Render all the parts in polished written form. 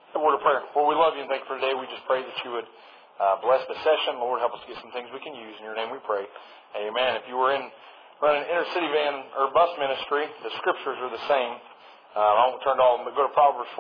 A word of prayer. Lord, we love you and thank you for today. We just pray that you would bless the session. Lord, help us get some things we can use. In your name we pray. Amen. If you were running an inner city van or bus ministry, the scriptures are the same. I won't turn to all of them, but go to Proverbs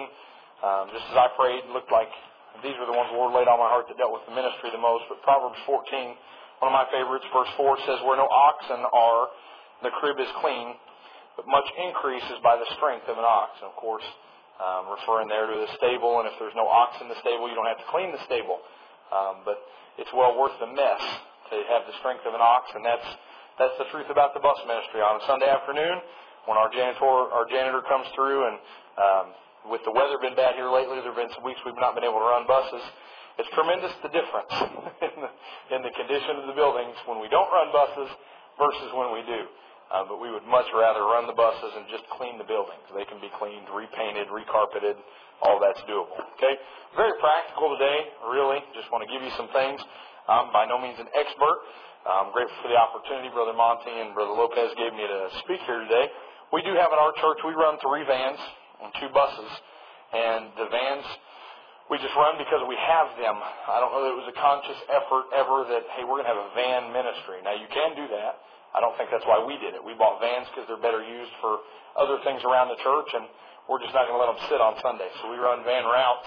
14. Just as I prayed, it looked like these were the ones the Lord laid on my heart that dealt with the ministry the most. But Proverbs 14, one of my favorites, verse 4 says, "Where no oxen are, the crib is clean, but much increase is by the strength of an ox." And of course, referring there to the stable, and if there's no ox in the stable, you don't have to clean the stable. But it's well worth the mess to have the strength of an ox, and that's the truth about the bus ministry. On a Sunday afternoon, when our janitor comes through, and with the weather been bad here lately, there have been some weeks we've not been able to run buses. It's tremendous the difference in the condition of the buildings when we don't run buses versus when we do. But we would much rather run the buses and just clean the buildings. They can be cleaned, repainted, recarpeted. All that's doable. Okay? Very practical today, really. Just want to give you some things. I'm by no means an expert. I'm grateful for the opportunity Brother Monty and Brother Lopez gave me to speak here today. We do have in our church, we run 3 vans and 2 buses. And the vans, we just run because we have them. I don't know that it was a conscious effort ever that, hey, we're going to have a van ministry. Now, you can do that. I don't think that's why we did it. We bought vans because they're better used for other things around the church, and we're just not going to let them sit on Sunday. So we run van routes.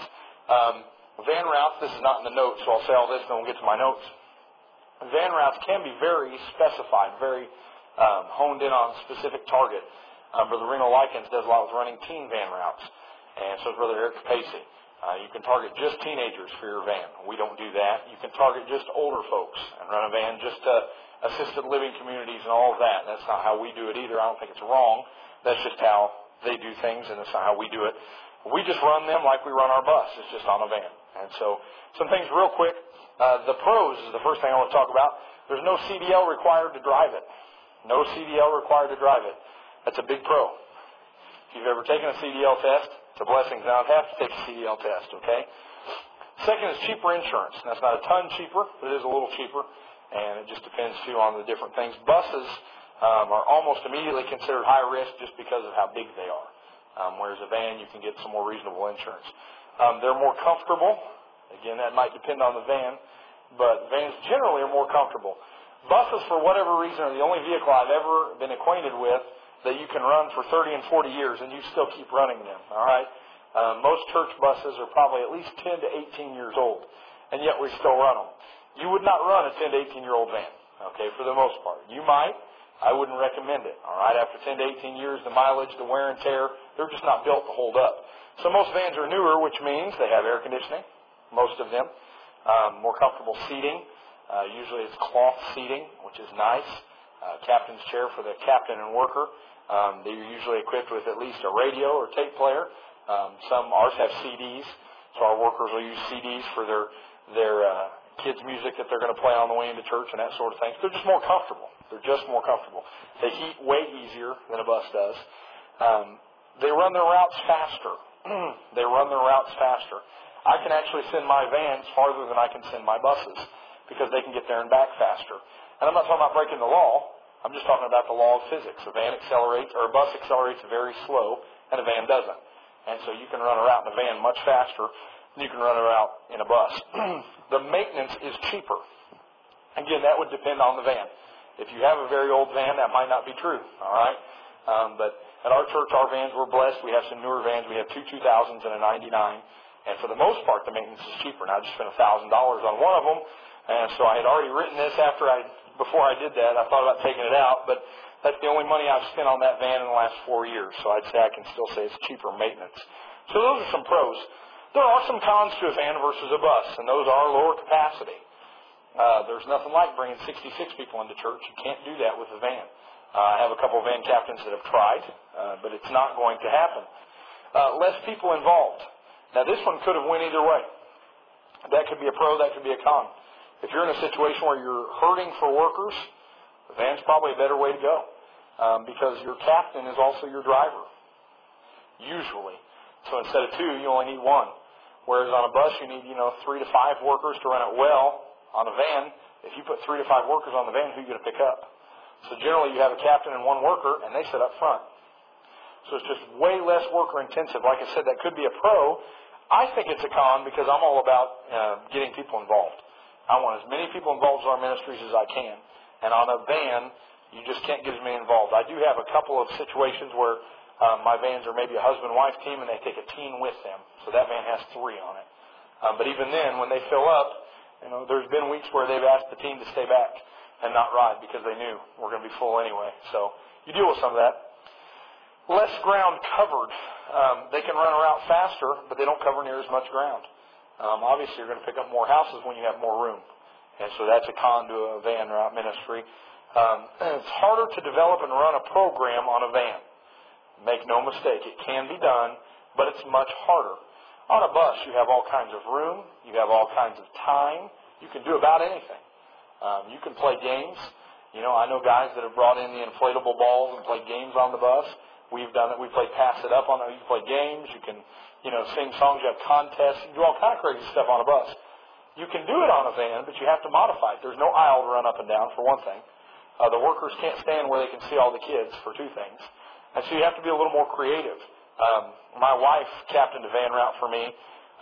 Van routes, this is not in the notes, so I'll say all this and then we'll get to my notes. Van routes can be very specified, very honed in on a specific target. Brother Reno Likens does a lot with running teen van routes, and so does Brother Eric Capacey. You can target just teenagers for your van. We don't do that. You can target just older folks and run a van just to assisted living communities and all of that. That's not how we do it either. I don't think it's wrong. That's just how they do things, and that's not how we do it. We just run them like we run our bus. It's just on a van. And so some things real quick. The pros is the first thing I want to talk about. There's no CDL required to drive it. No CDL required to drive it. That's a big pro. If you've ever taken a CDL test, it's a blessing to not have to take a CDL test, okay? Second is cheaper insurance. That's not a ton cheaper, but it is a little cheaper. And it just depends, too, on the different things. Buses are almost immediately considered high risk just because of how big they are. Whereas a van, you can get some more reasonable insurance. They're more comfortable. Again, that might depend on the van. But vans generally are more comfortable. Buses, for whatever reason, are the only vehicle I've ever been acquainted with that you can run for 30 and 40 years and you still keep running them. All right? Most church buses are probably at least 10 to 18 years old. And yet we still run them. You would not run a 10 to 18-year-old van, okay, for the most part. You might. I wouldn't recommend it, all right? After 10 to 18 years, the mileage, the wear and tear, they're just not built to hold up. So most vans are newer, which means they have air conditioning, most of them, more comfortable seating. Usually it's cloth seating, which is nice. Captain's chair for the captain and worker. They're usually equipped with at least a radio or tape player. Ours have CDs, so our workers will use CDs for their kids' music that they're going to play on the way into church and that sort of thing. They're just more comfortable. They're just more comfortable. They heat way easier than a bus does. They run their routes faster. I can actually send my vans farther than I can send my buses because they can get there and back faster. And I'm not talking about breaking the law. I'm just talking about the law of physics. A bus accelerates very slow, and a van doesn't. And so you can run a route in a van much faster than you can run a route in a bus. The maintenance is cheaper. Again, that would depend on the van. If you have a very old van, that might not be true. All right? But at our church, our vans, we're blessed. We have some newer vans. We have 2 2000s and a 99. And for the most part, the maintenance is cheaper. Now, I just spent $1,000 on one of them. And so I had already written this before I did that. I thought about taking it out. But that's the only money I've spent on that van in the last 4 years. So I'd say I can still say it's cheaper maintenance. So those are some pros. There are some cons to a van versus a bus, and those are lower capacity. There's nothing like bringing 66 people into church. You can't do that with a van. I have a couple of van captains that have tried, but it's not going to happen. Less people involved. Now, this one could have went either way. That could be a pro, that could be a con. If you're in a situation where you're hurting for workers, the van's probably a better way to go because your captain is also your driver, usually. So instead of 2, you only need 1. Whereas on a bus, you need, 3 to 5 workers to run it well. On a van, if you put 3 to 5 workers on the van, who are you going to pick up? So generally, you have a captain and 1 worker, and they sit up front. So it's just way less worker intensive. Like I said, that could be a pro. I think it's a con because I'm all about getting people involved. I want as many people involved in our ministries as I can. And on a van, you just can't get as many involved. I do have a couple of situations where my vans are maybe a husband-wife team and they take a teen with them. So that van has 3 on it. But even then, when they fill up, there's been weeks where they've asked the teen to stay back and not ride because they knew we're going to be full anyway. So you deal with some of that. Less ground covered. They can run a route faster, but they don't cover near as much ground. Obviously, you're going to pick up more houses when you have more room. And so that's a con to a van route ministry. It's harder to develop and run a program on a van. Make no mistake, it can be done, but it's much harder. On a bus, you have all kinds of room. You have all kinds of time. You can do about anything. You can play games. I know guys that have brought in the inflatable balls and played games on the bus. We've done it. We play pass it up on it. You can play games. You can, sing songs. You have contests. You can do all kind of crazy stuff on a bus. You can do it on a van, but you have to modify it. There's no aisle to run up and down, for one thing. The workers can't stand where they can see all the kids, for 2 things. And so you have to be a little more creative. My wife captained a van route for me.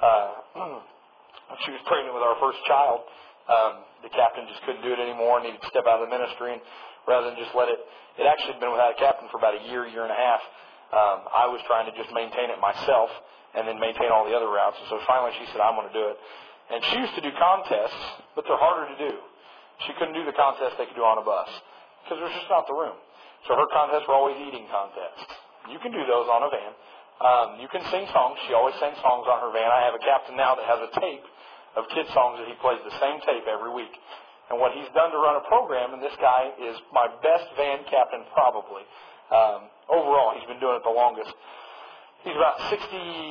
She was pregnant with our first child. The captain just couldn't do it anymore, needed to step out of the ministry. And rather than just let it actually had been without a captain for about a year and a half. I was trying to just maintain it myself and then maintain all the other routes. And so finally she said, I'm going to do it. And she used to do contests, but they're harder to do. She couldn't do the contests they could do on a bus because there's just not the room. So her contests were always eating contests. You can do those on a van. You can sing songs. She always sings songs on her van. I have a captain now that has a tape of kid songs that he plays the same tape every week. And what he's done to run a program, and this guy is my best van captain probably. Overall, he's been doing it the longest. He's about 66,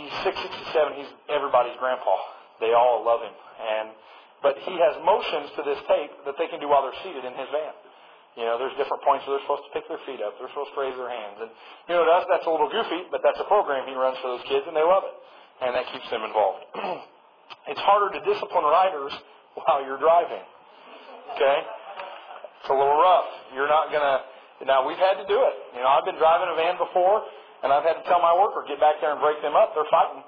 67. He's everybody's grandpa. They all love him. But he has motions to this tape that they can do while they're seated in his van. There's different points where they're supposed to pick their feet up. They're supposed to raise their hands. And, to us, that's a little goofy, but that's a program he runs for those kids, and they love it. And that keeps them involved. It's harder to discipline riders while you're driving. Okay? It's a little rough. You're not going to... Now, we've had to do it. I've been driving a van before, and I've had to tell my worker, get back there and break them up. They're fighting,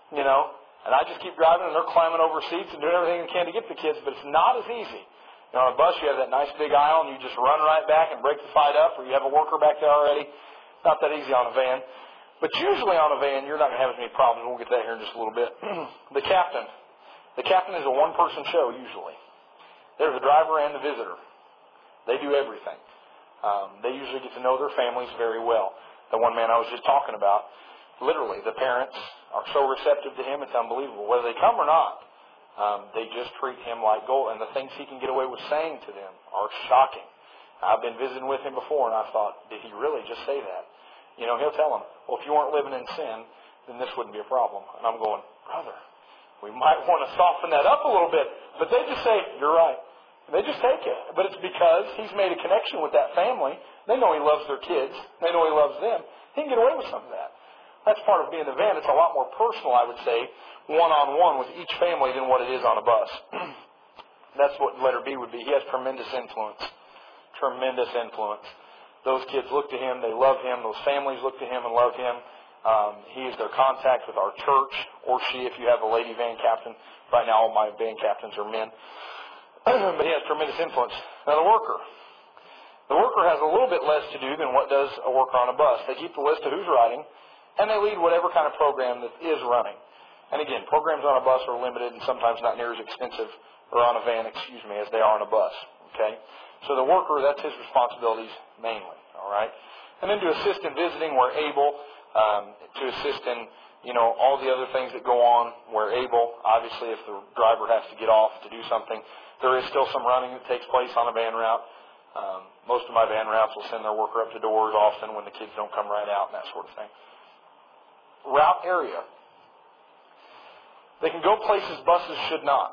And I just keep driving, and they're climbing over seats and doing everything they can to get the kids, but it's not as easy. On a bus, you have that nice big aisle, and you just run right back and break the fight up, or you have a worker back there already. Not that easy on a van. But usually on a van, you're not going to have as many problems. We'll get to that here in just a little bit. The captain is a one-person show, usually. There's the driver and the visitor. They do everything. They usually get to know their families very well. The one man I was just talking about, literally, the parents are so receptive to him, it's unbelievable. Whether they come or not, they just treat him like gold. And the things he can get away with saying to them are shocking. I've been visiting with him before, and I thought, did he really just say that? He'll tell them, well, if you weren't living in sin, then this wouldn't be a problem. And I'm going, brother, we might want to soften that up a little bit. But they just say, you're right. They just take it. But it's because he's made a connection with that family. They know he loves their kids. They know he loves them. He can get away with some of that. That's part of being in the van. It's a lot more personal, I would say, one-on-one with each family than what it is on a bus. That's what letter B would be. He has tremendous influence. Tremendous influence. Those kids look to him. They love him. Those families look to him and love him. He is their contact with our church, or she, if you have a lady van captain. Right now, all my van captains are men. But he has tremendous influence. Now, the worker. The worker has a little bit less to do than what does a worker on a bus. They keep the list of who's riding, and they lead whatever kind of program that is running. And again, programs on a bus are limited and sometimes not near as extensive, or on a van, as they are on a bus. Okay? So the worker, that's his responsibilities mainly. All right? And then to assist in visiting where able, to assist in, all the other things that go on where able. Obviously, if the driver has to get off to do something, there is still some running that takes place on a van route. Most of my van routes will send their worker up to doors often when the kids don't come right out and that sort of thing. Route area. They can go places buses should not.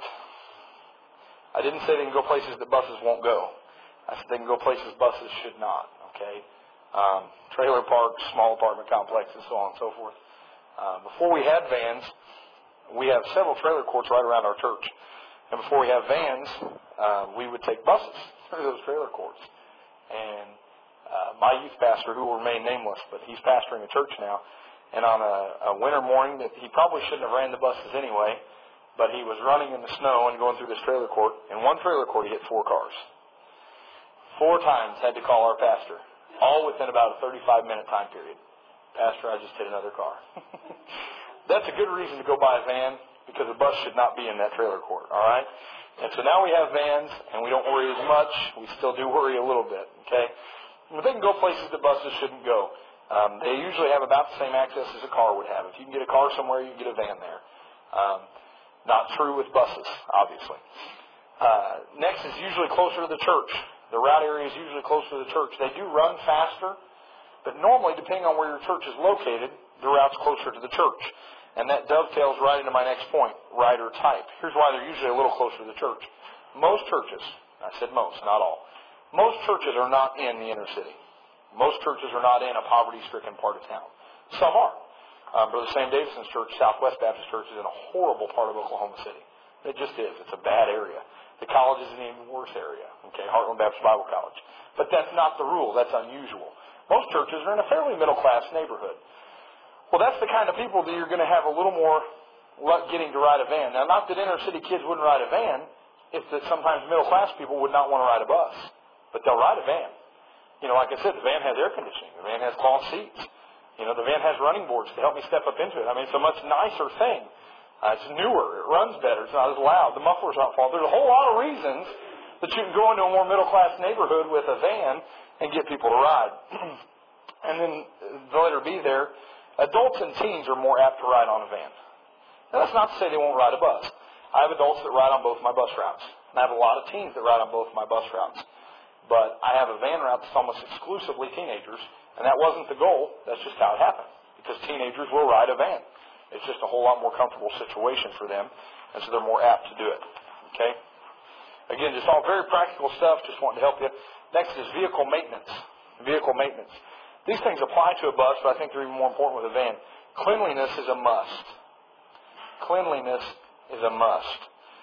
I didn't say they can go places that buses won't go. I said they can go places buses should not. Okay? Trailer parks, small apartment complexes, so on and so forth. Before we had vans, we have several trailer courts right around our church. And before we have vans, we would take buses through those trailer courts. And my youth pastor, who will remain nameless, but he's pastoring a church now, And on a winter morning, that he probably shouldn't have ran the buses anyway, but he was running in the snow and going through this trailer court. In one trailer court, he hit 4 cars. 4 times had to call our pastor, all within about a 35-minute time period. Pastor, I just hit another car. That's a good reason to go buy a van, because a bus should not be in that trailer court, all right? And so now we have vans, and we don't worry as much. We still do worry a little bit, okay? But they can go places that buses shouldn't go. They usually have about the same access as a car would have. If you can get a car somewhere, you can get a van there. Not true with buses, obviously. Next is usually closer to the church. The route area is usually closer to the church. They do run faster, but normally, depending on where your church is located, the route's closer to the church. And that dovetails right into my next point, rider type. Here's why they're usually a little closer to the church. Most churches, I said most, not all, most churches are not in the inner city. Most churches are not in a poverty-stricken part of town. Some are. Brother Sam Davidson's church, Southwest Baptist Church, is in a horrible part of Oklahoma City. It just is. It's a bad area. The college is an even worse area. Okay, Heartland Baptist Bible College. But that's not the rule. That's unusual. Most churches are in a fairly middle-class neighborhood. Well, that's the kind of people that you're going to have a little more luck getting to ride a van. Now, not that inner-city kids wouldn't ride a van. It's that sometimes middle-class people would not want to ride a bus. But they'll ride a van. You know, like I said, the van has air conditioning. The van has cloth seats. You know, the van has running boards to help me step up into it. I mean, it's a much nicer thing. It's newer. It runs better. It's not as loud. The muffler's not fault. There's a whole lot of reasons that you can go into a more middle-class neighborhood with a van and get people to ride. And then the letter B there, adults and teens are more apt to ride on a van. Now, that's not to say they won't ride a bus. I have adults that ride on both my bus routes. And I have a lot of teens that ride on both my bus routes. But I have a van route that's almost exclusively teenagers. And that wasn't the goal. That's just how it happened. Because teenagers will ride a van. It's just a whole lot more comfortable situation for them. And so they're more apt to do it. Okay? Again, just all very practical stuff. Just wanting to help you. Next is vehicle maintenance. Vehicle maintenance. These things apply to a bus, but I think they're even more important with a van. Cleanliness is a must. Cleanliness is a must.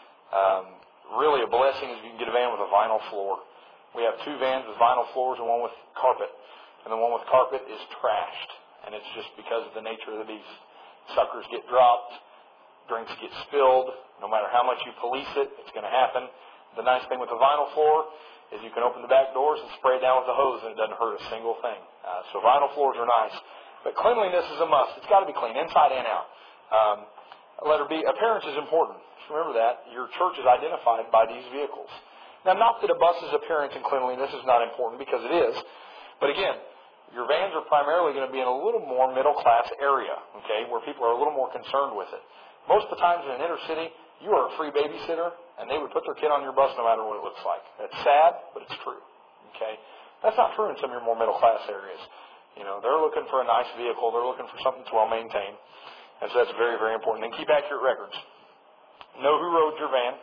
Really a blessing is if you can get a van with a vinyl floor. We have 2 vans with vinyl floors and one with carpet. And the one with carpet is trashed. And it's just because of the nature of the beast. Suckers get dropped. Drinks get spilled. No matter how much you police it, it's going to happen. The nice thing with the vinyl floor is you can open the back doors and spray it down with a hose and it doesn't hurt a single thing. So vinyl floors are nice. But cleanliness is a must. It's got to be clean, inside and out. Letter B, appearance is important. Just remember that. Your church is identified by these vehicles. Now, not that a bus's appearance and cleanliness is not important, because it is. But again, your vans are primarily going to be in a little more middle-class area, okay, where people are a little more concerned with it. Most of the times in an inner city, you are a free babysitter, and they would put their kid on your bus no matter what it looks like. That's sad, but it's true. Okay? That's not true in some of your more middle-class areas. You know, they're looking for a nice vehicle. They're looking for something that's well-maintained. And so that's very, very important. And keep accurate records. Know who rode your van.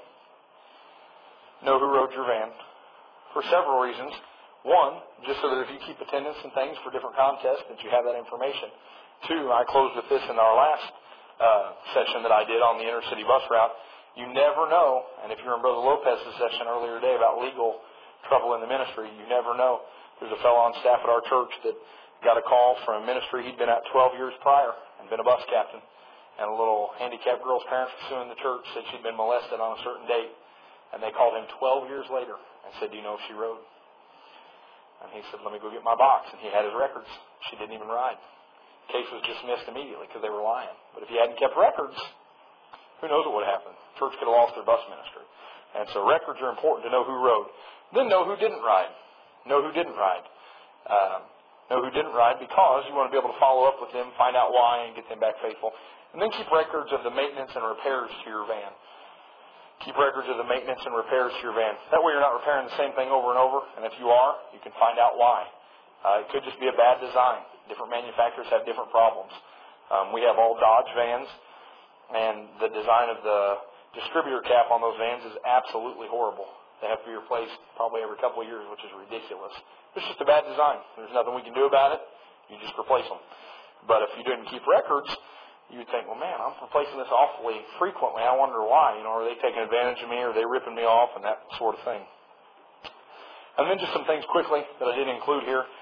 Know who rode your van. For several reasons. One, just so that if you keep attendance and things for different contests, that you have that information. 2, I closed with this in our last session that I did on the inner city bus route. You never know, and if you're in Brother Lopez's session earlier today about legal trouble in the ministry, you never know. There's a fellow on staff at our church that got a call from a ministry he'd been at 12 years prior and been a bus captain. And a little handicapped girl's parents were suing the church, said she'd been molested on a certain date. And they called him 12 years later and said, do you know if she rode? And he said, let me go get my box. And he had his records. She didn't even ride. The case was dismissed immediately because they were lying. But if he hadn't kept records, who knows what would happen? Church could have lost their bus ministry. And so records are important to know who rode. Then know who didn't ride. Know who didn't ride. Know who didn't ride because you want to be able to follow up with them, find out why, and get them back faithful. And then keep records of the maintenance and repairs to your van. Keep records of the maintenance and repairs to your van. That way you're not repairing the same thing over and over. And if you are, you can find out why. It could just be a bad design. Different manufacturers have different problems. We have all Dodge vans, and the design of the distributor cap on those vans is absolutely horrible. They have to be replaced probably every couple of years, which is ridiculous. It's just a bad design. There's nothing we can do about it. You just replace them. But if you didn't keep records, you'd think, well, man, I'm replacing this awfully frequently. I wonder why. You know, are they taking advantage of me? Or are they ripping me off? And that sort of thing. And then just some things quickly that I didn't include here.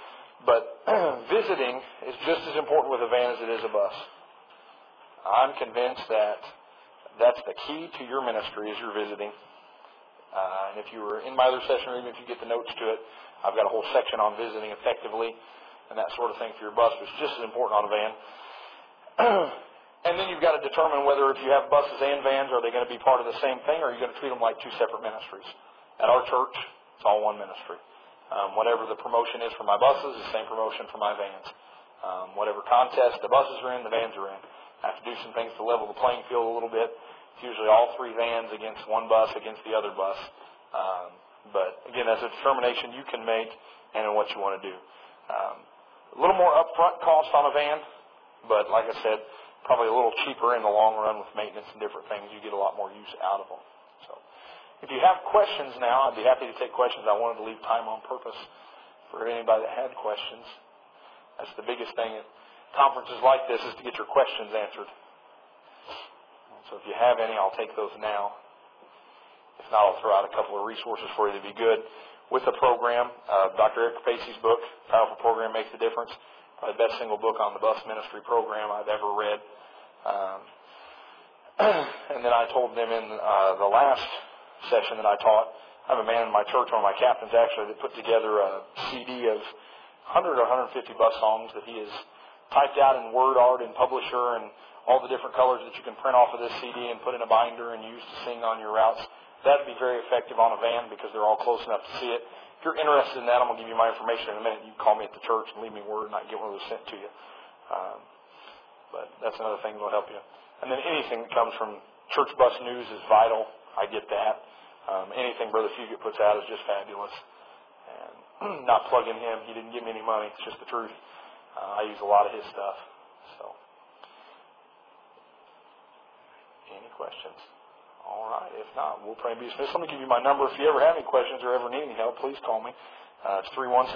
But visiting is just as important with a van as it is a bus. I'm convinced that that's the key to your ministry as you're visiting. And if you were in my other session, or even if you get the notes to it, I've got a whole section on visiting effectively and that sort of thing for your bus, which is just as important on a van. And then you've got to determine whether if you have buses and vans, are they going to be part of the same thing, or are you going to treat them like two separate ministries? At our church, it's all one ministry. Whatever the promotion is for my buses, the same promotion for my vans. Whatever contest the buses are in, the vans are in. I have to do some things to level the playing field a little bit. It's usually all three vans against one bus against the other bus. But again, that's a determination you can make and in what you want to do. A little more upfront cost on a van, but like I said, probably a little cheaper in the long run with maintenance and different things. You get a lot more use out of them. So, if you have questions now, I'd be happy to take questions. I wanted to leave time on purpose for anybody that had questions. That's the biggest thing at conferences like this, is to get your questions answered. So if you have any, I'll take those now. If not, I'll throw out a couple of resources for you to be good with the program. Dr. Eric Pacey's book, Powerful Program Makes a Difference. Probably the best single book on the bus ministry program I've ever read. And then I told them in the last session that I taught, I have a man in my church, one of my captains actually, that put together a CD of 100 or 150 bus songs that he has typed out in Word Art and Publisher, and all the different colors that you can print off of this CD and put in a binder and use to sing on your routes. That would be very effective on a van because they're all close enough to see it. If you're interested in that, I'm going to give you my information in a minute. You can call me at the church and leave me word, and I can get one of those sent to you. But that's another thing that will help you. And then anything that comes from church bus news is vital. I get that. Anything Brother Fugit puts out is just fabulous. And not plugging him. He didn't give me any money. It's just the truth. I use a lot of his stuff. So, any questions? All right. If not, we'll pray and be dismissed. Let me give you my number. If you ever have any questions or ever need any help, please call me. It's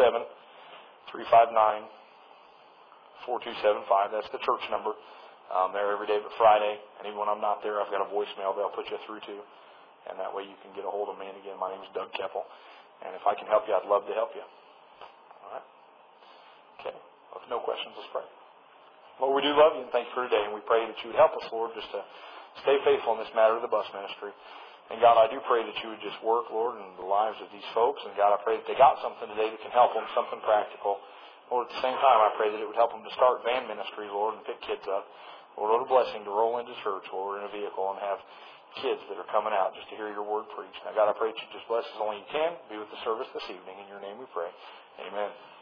317-359-4275. That's the church number. I'm there every day but Friday. And even when I'm not there, I've got a voicemail they'll put you through to. And that way you can get a hold of me. And again, my name is Doug Keppel. And if I can help you, I'd love to help you. All right? Okay. Well, if no questions, let's pray. Lord, we do love you and thank you for today. And we pray that you would help us, Lord, just to stay faithful in this matter of the bus ministry. And God, I do pray that you would just work, Lord, in the lives of these folks. And God, I pray that they got something today that can help them, something practical. Lord, at the same time, I pray that it would help them to start van ministry, Lord, and pick kids up. Lord, what a blessing to roll into church, Lord, in a vehicle and have kids that are coming out just to hear your word preached. Now, God, I pray that you just bless as only you can. Be with the service this evening. In your name we pray. Amen.